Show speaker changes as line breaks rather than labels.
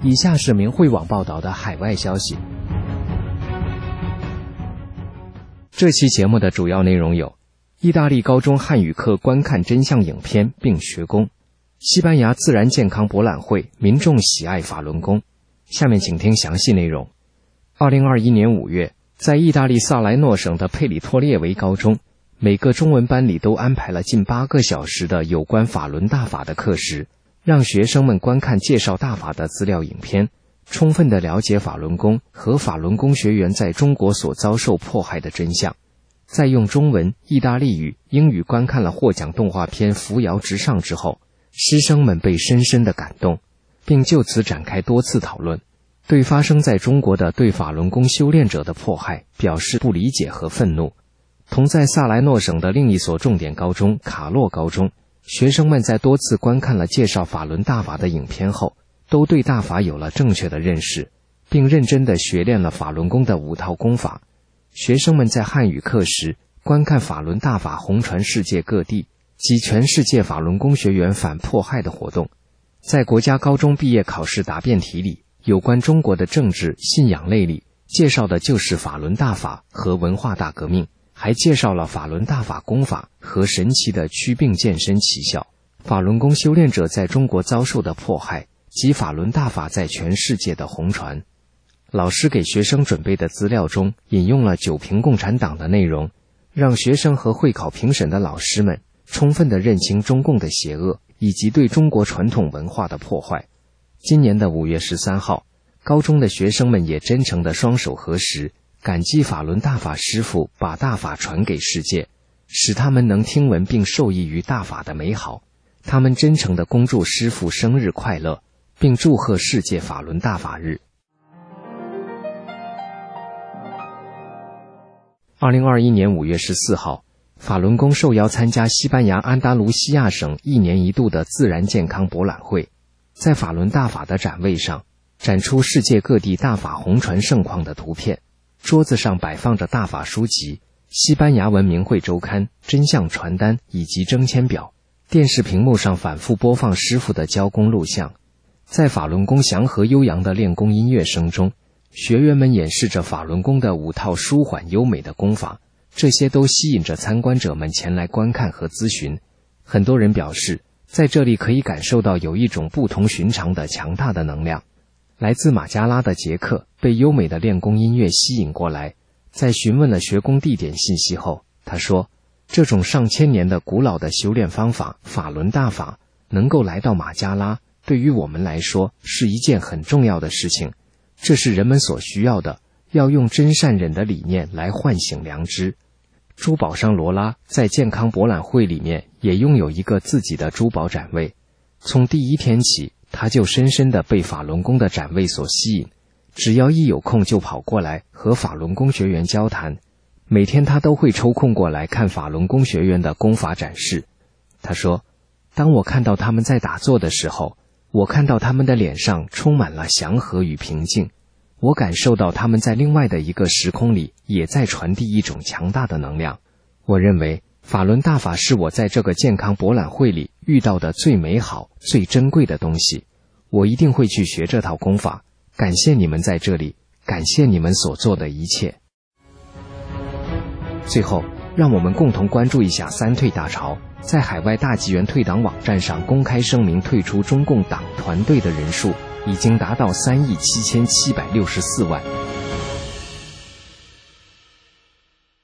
以下是明慧网报道的海外消息。这期节目的主要内容有：意大利高中汉语课观看真相影片并学功；西班牙自然健康博览会民众喜爱法轮功。下面请听详细内容。2021年5月，在意大利萨莱诺省的佩里托列维高中，每个中文班里都安排了近8个小时的有关法轮大法的课时，让学生们观看介绍大法的资料影片，充分地了解法轮功和法轮功学员在中国所遭受迫害的真相。在用中文、意大利语、英语观看了获奖动画片《扶摇直上》之后，师生们被深深地感动，并就此展开多次讨论，对发生在中国的对法轮功修炼者的迫害表示不理解和愤怒。同在萨莱诺省的另一所重点高中卡洛高中，学生们在多次观看了介绍法轮大法的影片后，都对大法有了正确的认识，并认真地学练了法轮功的5套功法。学生们在汉语课时观看法轮大法红传世界各地及全世界法轮功学员反迫害的活动。在国家高中毕业考试答辩题里，有关中国的政治信仰类里介绍的就是法轮大法和文化大革命，还介绍了法轮大法功法和神奇的祛病健身奇效，法轮功修炼者在中国遭受的迫害及法轮大法在全世界的红传。老师给学生准备的资料中引用了九评共产党的内容，让学生和会考评审的老师们充分地认清中共的邪恶以及对中国传统文化的破坏。今年的5月13号，高中的学生们也真诚地双手合十，感激法轮大法师父把大法传给世界，使他们能听闻并受益于大法的美好。他们真诚地恭祝师父生日快乐，并祝贺世界法轮大法日。2021年5月14号，法轮功受邀参加西班牙安达卢西亚省1年1度的自然健康博览会。在法轮大法的展位上，展出世界各地大法红传盛况的图片，桌子上摆放着大法书籍、西班牙文明会周刊、真相传单以及征签表，电视屏幕上反复播放师父的教功录像。在法轮功祥和悠扬的练功音乐声中，学员们演示着法轮功的5套舒缓优美的功法，这些都吸引着参观者们前来观看和咨询。很多人表示，在这里可以感受到有一种不同寻常的强大的能量。来自马加拉的杰克被优美的练功音乐吸引过来，在询问了学功地点信息后，他说，这种上千年的古老的修炼方法法轮大法能够来到马加拉，对于我们来说是一件很重要的事情，这是人们所需要的，要用真善忍的理念来唤醒良知。珠宝商罗拉在健康博览会里面也拥有一个自己的珠宝展位，从第一天起，他就深深地被法轮功的展位所吸引，只要一有空就跑过来和法轮功学员交谈，每天他都会抽空过来看法轮功学员的功法展示。他说，当我看到他们在打坐的时候，我看到他们的脸上充满了祥和与平静，我感受到他们在另外的一个时空里也在传递一种强大的能量。我认为法轮大法是我在这个健康博览会里遇到的最美好、最珍贵的东西，我一定会去学这套功法。感谢你们在这里，感谢你们所做的一切。最后，让我们共同关注一下三退大潮。在海外大纪元退党网站上公开声明退出中共党团队的人数已经达到3.764亿。